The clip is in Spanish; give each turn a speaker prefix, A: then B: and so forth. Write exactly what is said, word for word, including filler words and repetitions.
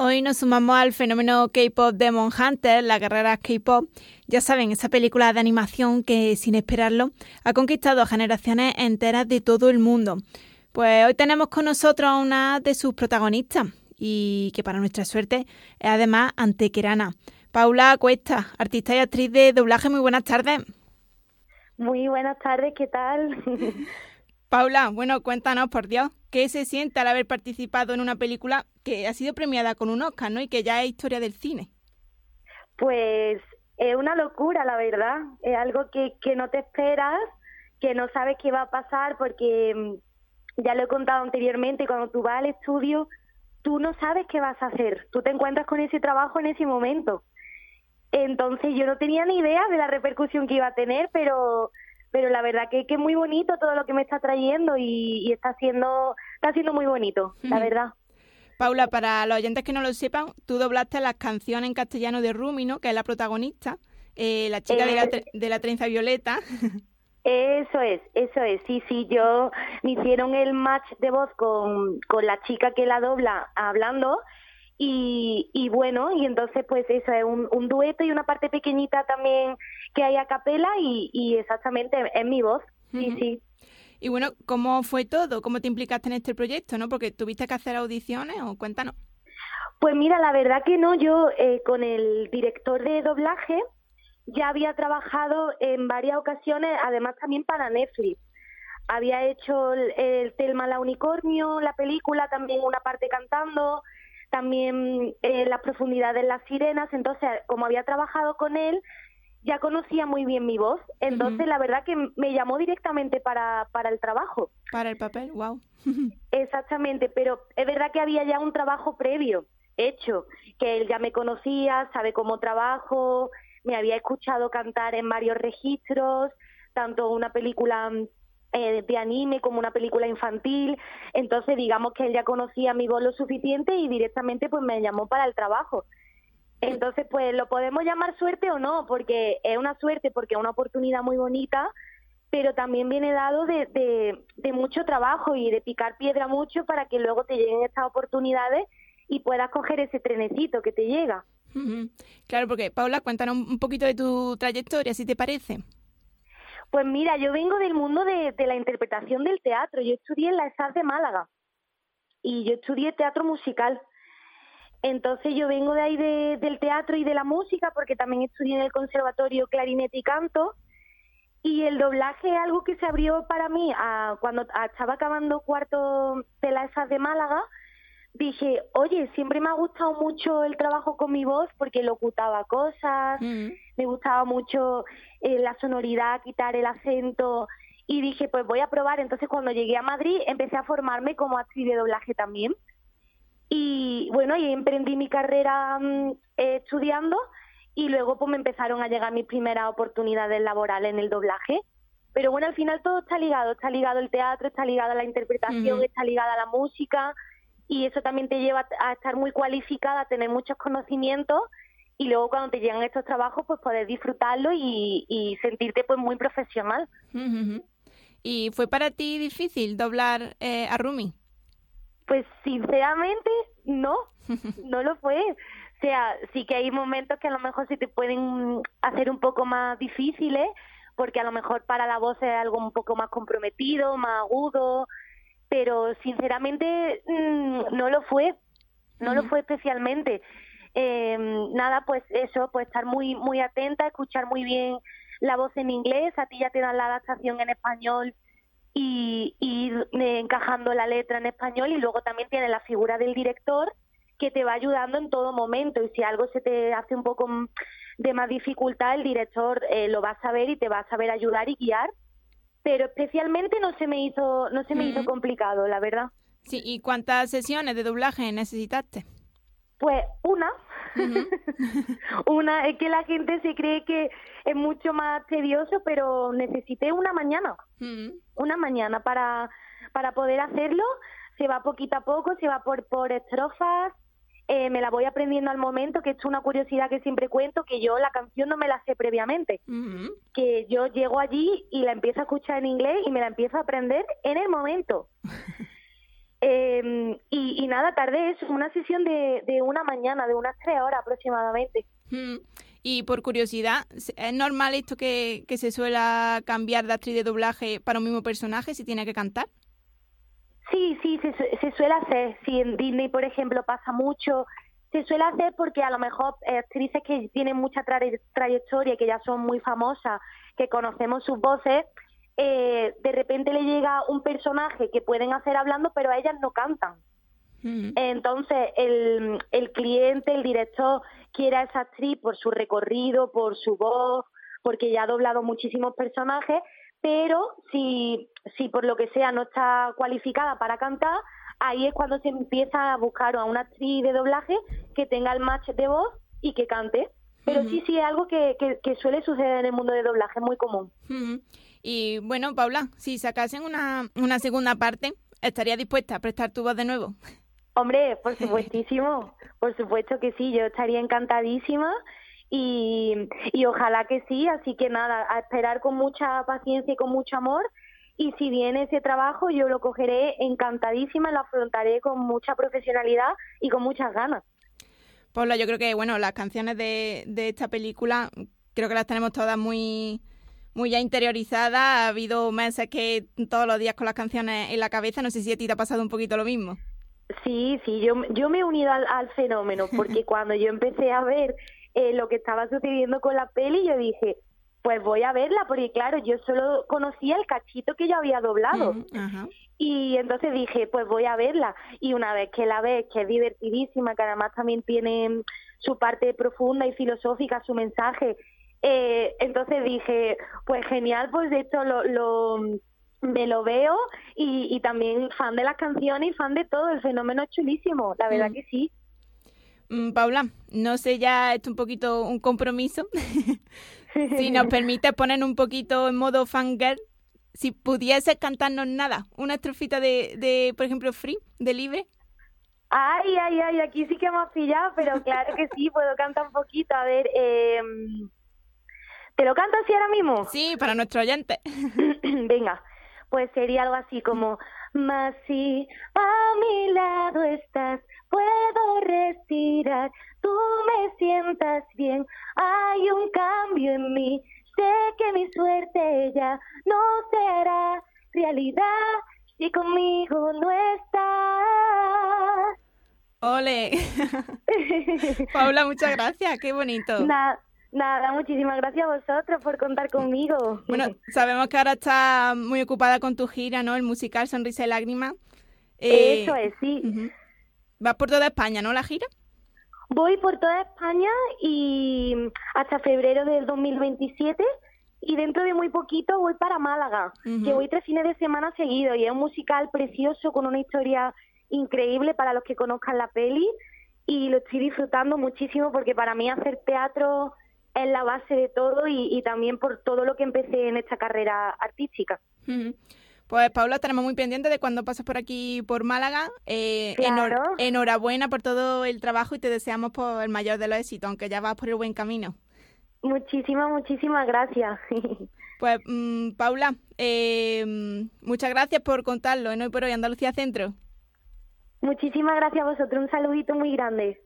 A: hoy nos sumamos al fenómeno K-pop Demon Hunter, la guerrera K-pop. Ya saben, esa película de animación que, sin esperarlo, ha conquistado a generaciones enteras de todo el mundo. Pues hoy tenemos con nosotros a una de sus protagonistas y que para nuestra suerte es además antequerana. Paula Cuesta, artista y actriz de doblaje. Muy buenas tardes.
B: Muy buenas tardes, ¿qué tal?
A: Paula, bueno, cuéntanos, por Dios, ¿qué se siente al haber participado en una película que ha sido premiada con un Oscar, ¿no? Y que ya es historia del cine?
B: Pues es una locura, la verdad. Es algo que, que no te esperas, que no sabes qué va a pasar, porque ya lo he contado anteriormente, cuando tú vas al estudio, tú no sabes qué vas a hacer. Tú te encuentras con ese trabajo en ese momento. Entonces yo no tenía ni idea de la repercusión que iba a tener, pero... pero la verdad que, que es muy bonito todo lo que me está trayendo y, y está siendo está siendo muy bonito, la verdad.
A: Paula, para los oyentes que no lo sepan, tú doblaste las canciones en castellano de Rumi, ¿no? Que es la protagonista, eh, la chica eh, de, la tre- de la trenza violeta.
B: Eso es, eso es, sí, sí, yo me hicieron el match de voz con, con la chica que la dobla hablando. Y, y bueno, y entonces pues eso es un, un dueto y una parte pequeñita también que hay a capela y, y exactamente es mi voz, sí, uh-huh. sí.
A: Y bueno, ¿cómo fue todo? ¿Cómo te implicaste en este proyecto, no? Porque tuviste que hacer audiciones o cuéntanos.
B: Pues mira, la verdad que no, yo eh, con el director de doblaje ya había trabajado en varias ocasiones, además también para Netflix. Había hecho el, el Thelma la unicornio, la película, también una parte cantando, también eh, las profundidades de las sirenas. Entonces, como había trabajado con él, ya conocía muy bien mi voz, entonces uh-huh. la verdad que me llamó directamente para, para el trabajo.
A: Para el papel, wow.
B: Exactamente, pero es verdad que había ya un trabajo previo hecho, que él ya me conocía, sabe cómo trabajo, me había escuchado cantar en varios registros, tanto una película Eh, de anime como una película infantil, entonces digamos que él ya conocía mi voz lo suficiente y directamente pues me llamó para el trabajo. Entonces pues lo podemos llamar suerte o no, porque es una suerte, porque es una oportunidad muy bonita, pero también viene dado de, de, de mucho trabajo y de picar piedra mucho para que luego te lleguen estas oportunidades y puedas coger ese trenecito que te llega.
A: Uh-huh. Claro, porque Paula, cuéntanos un poquito de tu trayectoria, si te parece.
B: Pues mira, yo vengo del mundo de, de la interpretación del teatro. Yo estudié en la ESAD de Málaga y yo estudié teatro musical. Entonces yo vengo de ahí de, del teatro y de la música, porque también estudié en el conservatorio clarinete y canto. Y el doblaje es algo que se abrió para mí a, cuando a, estaba acabando cuarto de la ESAD de Málaga. Dije, oye, siempre me ha gustado mucho el trabajo con mi voz porque locutaba cosas, mm. me gustaba mucho eh, la sonoridad, quitar el acento, y dije, pues voy a probar. Entonces cuando llegué a Madrid empecé a formarme como actriz de doblaje también, y bueno, y emprendí mi carrera um, eh, estudiando, y luego pues me empezaron a llegar mis primeras oportunidades laborales en el doblaje. Pero bueno, al final todo está ligado, está ligado el teatro, está ligado a la interpretación, mm. está ligado a la música. Y eso también te lleva a estar muy cualificada, a tener muchos conocimientos, y luego cuando te llegan estos trabajos pues poder disfrutarlo y, y sentirte pues muy profesional.
A: Uh-huh. ¿Y fue para ti difícil doblar eh, a Rumi?
B: Pues sinceramente no, no lo fue. O sea, sí que hay momentos que a lo mejor se te pueden hacer un poco más difíciles, porque a lo mejor para la voz es algo un poco más comprometido, más agudo, pero sinceramente mmm, no lo fue, no uh-huh. lo fue especialmente. Eh, nada, pues eso, pues estar muy muy atenta, escuchar muy bien la voz en inglés, a ti ya te dan la adaptación en español y, y ir encajando la letra en español, y luego también tienes la figura del director que te va ayudando en todo momento, y si algo se te hace un poco de más dificultad, el director eh, lo va a saber y te va a saber ayudar y guiar. Pero especialmente no se me hizo no se me mm. hizo complicado, la verdad.
A: Sí, ¿y cuántas sesiones de doblaje necesitaste?
B: Pues una. Uh-huh. Una, es que la gente se cree que es mucho más tedioso, pero necesité una mañana. Uh-huh. Una mañana para, para poder hacerlo. Se va poquito a poco, se va por, por estrofas. Eh, me la voy aprendiendo al momento, que es una curiosidad que siempre cuento, que yo la canción no me la sé previamente. Uh-huh. Que yo llego allí y la empiezo a escuchar en inglés y me la empiezo a aprender en el momento. Eh, y, y nada, tardé eso, una sesión de, de una mañana, de unas tres horas aproximadamente.
A: Mm. Y por curiosidad, ¿es normal esto que, que se suele cambiar de actriz de doblaje para un mismo personaje si tiene que cantar?
B: Sí, sí, se, su- se suele hacer. Sí, en Disney, por ejemplo, pasa mucho. Se suele hacer porque a lo mejor eh, actrices que tienen mucha tra- trayectoria, que ya son muy famosas, que conocemos sus voces, eh, de repente le llega un personaje que pueden hacer hablando, pero a ellas no cantan.
A: Mm.
B: Entonces, el, el cliente, el director, quiere a esa actriz por su recorrido, por su voz, porque ya ha doblado muchísimos personajes, pero si, si por lo que sea no está cualificada para cantar, ahí es cuando se empieza a buscar a una actriz de doblaje que tenga el match de voz y que cante. Pero
A: Ujú.
B: sí, sí, es algo que, que, que suele suceder en el mundo de doblaje, es muy común.
A: Ujú. Y bueno, Paula, si sacasen una, una segunda parte, ¿estarías dispuesta a prestar tu voz de nuevo?
B: Hombre, por supuestísimo, por supuesto que sí, yo estaría encantadísima y, y ojalá que sí, así que nada, a esperar con mucha paciencia y con mucho amor y si viene ese trabajo yo lo cogeré encantadísima, lo afrontaré con mucha profesionalidad y con muchas ganas.
A: Paula, yo creo que bueno, las canciones de, de esta película creo que las tenemos todas muy, muy ya interiorizadas. Ha habido meses que todos los días con las canciones en la cabeza. No sé si a ti te ha pasado un poquito lo mismo.
B: Sí, sí, yo, yo me he unido al, al fenómeno porque cuando yo empecé a ver eh, lo que estaba sucediendo con la peli, yo dije, pues voy a verla, porque claro, yo solo conocía el cachito que yo había doblado.
A: Mm, ajá.
B: Y entonces dije, pues voy a verla. Y una vez que la ves, que es divertidísima, que además también tiene su parte profunda y filosófica, su mensaje, eh, entonces dije, pues genial, pues de esto lo, lo me lo veo y, y también fan de las canciones y fan de todo, el fenómeno es chulísimo, la verdad
A: Mm.
B: que sí.
A: Mm, Paula, no sé, ya esto es un poquito un compromiso. Si nos permite poner un poquito en modo fangirl, si pudieses cantarnos nada, una estrofita de, de, por ejemplo, Free, de Libre.
B: Ay, ay, ay, aquí sí que me has pillado, pero claro que sí, puedo cantar un poquito. A ver, eh, ¿te lo canto así ahora mismo?
A: Sí, para nuestros oyentes.
B: Venga, pues sería algo así como, más si a mi lado estás, puedo respirar, tú me sientas bien, hay un cambio en mí, sé que mi suerte ya no será realidad si conmigo no estás.
A: Ole. Paula, muchas gracias, qué bonito.
B: Nada, nada, muchísimas gracias a vosotros por contar conmigo.
A: Bueno, sabemos que ahora estás muy ocupada con tu gira, ¿no? El musical Sonrisa y Lágrimas. Eh,
B: Eso es, sí.
A: uh-huh. Vas por toda España, ¿no? La gira.
B: Voy por toda España y hasta febrero del dos mil veintisiete y dentro de muy poquito voy para Málaga,
A: Uh-huh.
B: que voy tres fines de semana seguidos y es un musical precioso con una historia increíble para los que conozcan la peli y lo estoy disfrutando muchísimo porque para mí hacer teatro es la base de todo y, y también por todo lo que empecé en esta carrera artística.
A: Uh-huh. Pues Paula, estaremos muy pendientes de cuando pases por aquí por Málaga. Eh,
B: Claro.
A: enhor- enhorabuena por todo el trabajo y te deseamos por el mayor de los éxitos, aunque ya vas por el buen camino.
B: Muchísimas, muchísimas gracias.
A: Pues mmm, Paula, eh, muchas gracias por contarlo en Hoy por Hoy Andalucía Centro.
B: Muchísimas gracias a vosotros. Un saludito muy grande.